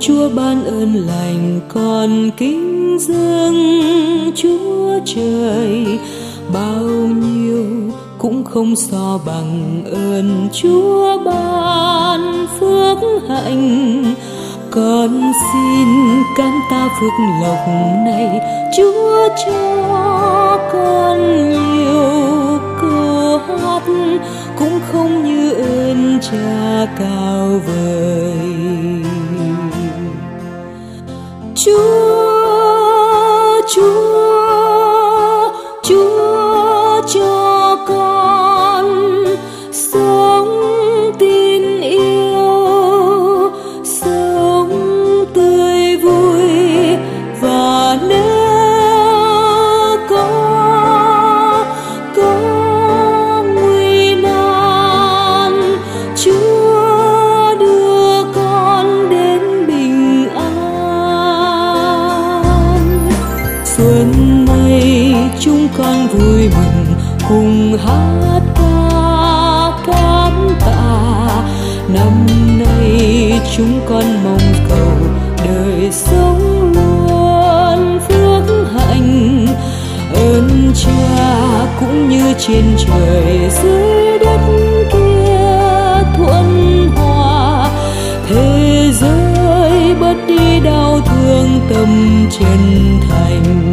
Chúa ban ơn lành con kính dâng Chúa trời, bao nhiêu cũng không so bằng ơn Chúa ban phước hạnh. Con xin cảm tạ phước lộc này Chúa cho con nhiều, câu hát cũng không như ơn Cha cao vời. Chúa cho con sống tin yêu, sống tươi vui, và nếu có nguy nan, Chúa đưa con đến bình an. Xuân này chúng con vui mừng cùng hát ca cảm tạ. Năm nay chúng con mong cầu đời sống luôn phước hạnh. Ơn Cha cũng như trên trời dưới đất kia thuận hòa, thế giới bớt đi đau thương, tâm chân thành.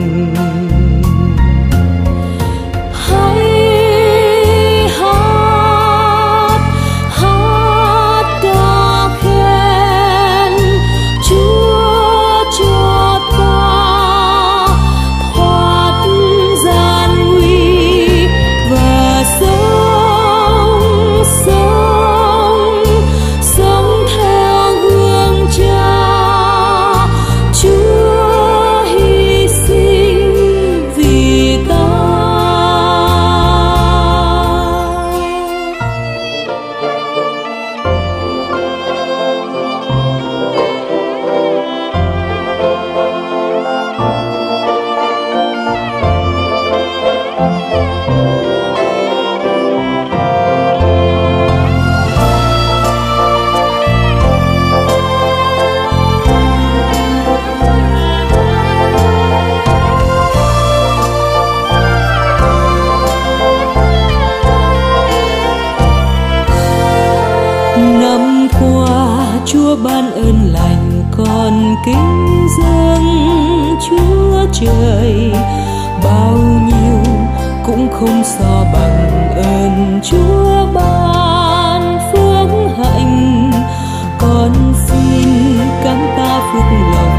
Năm qua Chúa ban ơn lành con kính dâng Chúa trời, bao nhiêu cũng không so bằng ơn Chúa ban phước hạnh. Con xin cảm tạ phước lộc